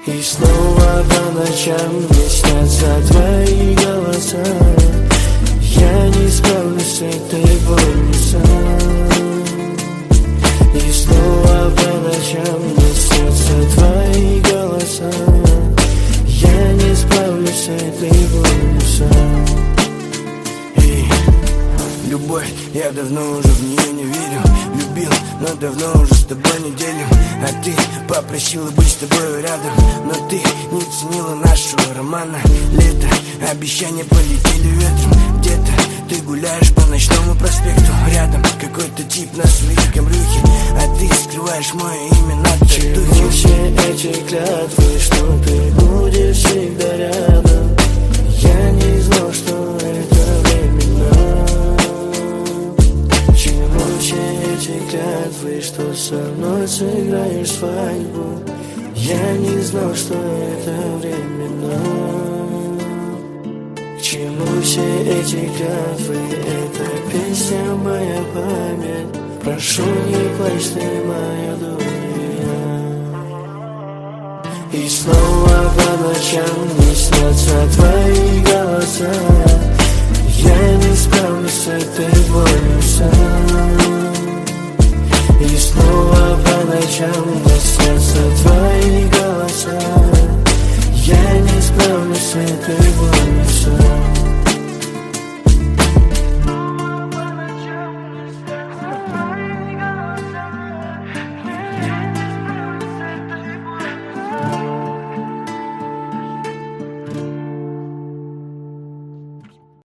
И снова по ночам мне снятся твои голоса. Я не справлюсь с этой болью сам. И снова по ночам мне снятся твои голоса. Я не справлюсь с этой болью сам. Любовь, я давно уже в нее не верю. Любил, но давно уже с тобой не делим. А ты попросила быть с тобой рядом, но ты не ценила нашего романа. Лето, обещания полетели ветром. Где-то ты гуляешь по ночному проспекту. Рядом какой-то тип на своей камрюхе, а ты скрываешь мое имя на татухе. Все эти клятвы, что ты будешь всегда рядом. Я не знал, что это временно. Все эти клятвы, что со мной сыграешь свадьбу. Я не знал, что это временно. К чему все эти клятвы? Это песня моя память. Прошу, не плачь ты, моя дуня. И снова по ночам мне снятся твои голоса. Я не справлюсь с этой болью сам. И снова по ночам